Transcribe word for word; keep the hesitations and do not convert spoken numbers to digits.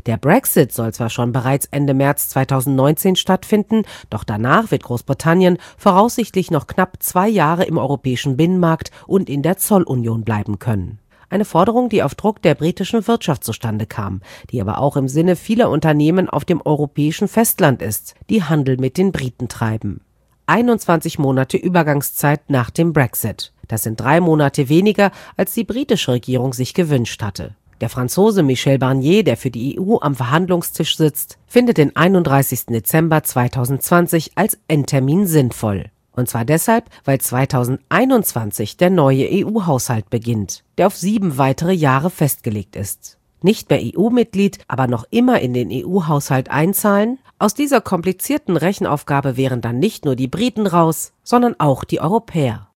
Der Brexit soll zwar schon bereits Ende März zweitausendneunzehn stattfinden, doch danach wird Großbritannien voraussichtlich noch knapp zwei Jahre im europäischen Binnenmarkt und in der Zollunion bleiben können. Eine Forderung, die auf Druck der britischen Wirtschaft zustande kam, die aber auch im Sinne vieler Unternehmen auf dem europäischen Festland ist, die Handel mit den Briten treiben. einundzwanzig Monate Übergangszeit nach dem Brexit. Das sind drei Monate weniger, als die britische Regierung sich gewünscht hatte. Der Franzose Michel Barnier, der für die E U am Verhandlungstisch sitzt, findet den einunddreißigsten Dezember zweitausendzwanzig als Endtermin sinnvoll. Und zwar deshalb, weil zweitausendeinundzwanzig der neue E U-Haushalt beginnt, der auf sieben weitere Jahre festgelegt ist. Nicht mehr E U-Mitglied, aber noch immer in den E U-Haushalt einzahlen? Aus dieser komplizierten Rechenaufgabe wären dann nicht nur die Briten raus, sondern auch die Europäer.